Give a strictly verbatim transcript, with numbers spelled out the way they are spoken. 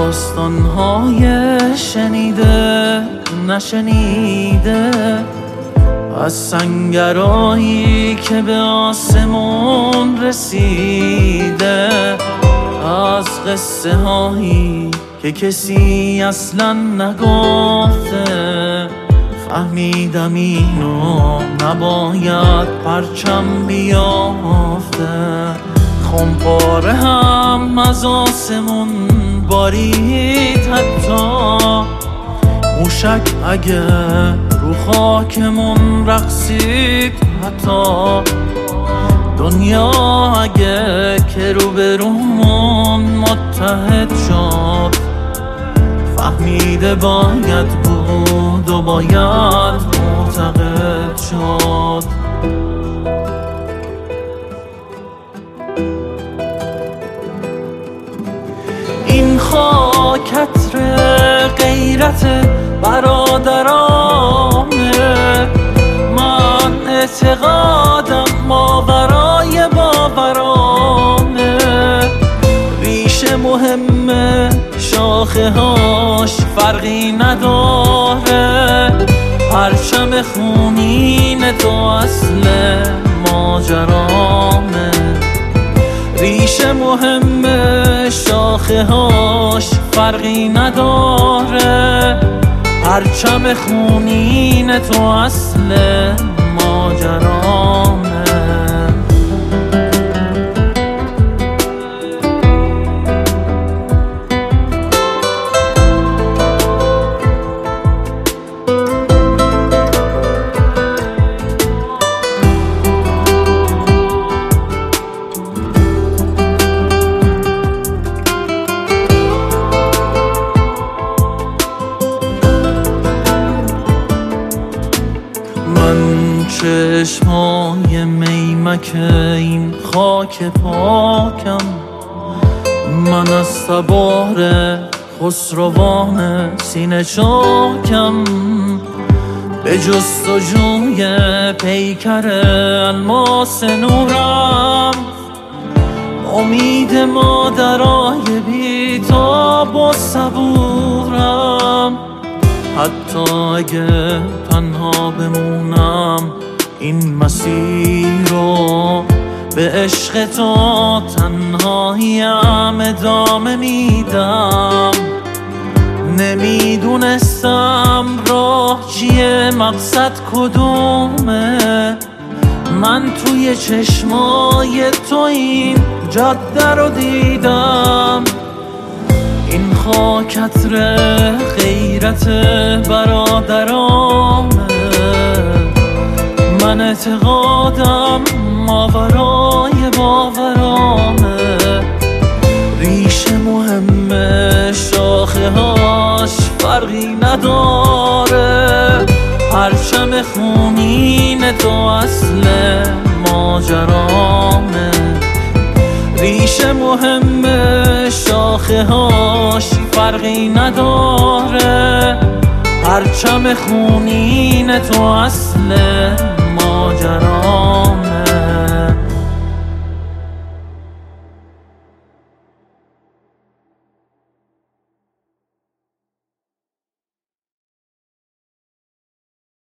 داستانهای شنیده نشنیده، از سنگرایی که به آسمون رسیده، از قصه هایی که کسی اصلا نگفته. فهمیدم اینو نباید پرچم بیافته. خمپاره هم از آسمون بارید، حتی موشک اگه رو خاکمون رقصید، حتی دنیا اگه که رو به رومون متحد شد. فهمیده باید بود و باید معتقد شد. این خاکتر غیرت برادرانه، من اعتقادم ماورای باورانه. ریشه مهمه، شاخه هاش فرقی نداره، پرچم خونین تو اصل ماجرامه. ریشه مهمه، شاخه هاش فرقی نداره، پرچم خونین تو اصل ماجرامه. چشمای میمک این خاک پاکم، من از تبار خسروان سینه چاکم. به جستجوی پیکر الماس نورم، امید مادرای بیتاب و صبورم. حتی اگه تنها بمونم این مسیر رو، به عشق تو تنهاییم ادامه میدم. نمیدونستم راه چیه، مقصد کدومه. من توی چشمای تو این جاده رو دیدم. این خاکتر غیرت برادرامه، من اعتقادم ماورای باورامه. ریشه مهمه، شاخه هاش فرقی نداره، پرچم خونین تو اصل ماجرامه. ریشه مهمه، شاخه هاش فرقی نداره، پرچم خونین تو اصل ماجرامه.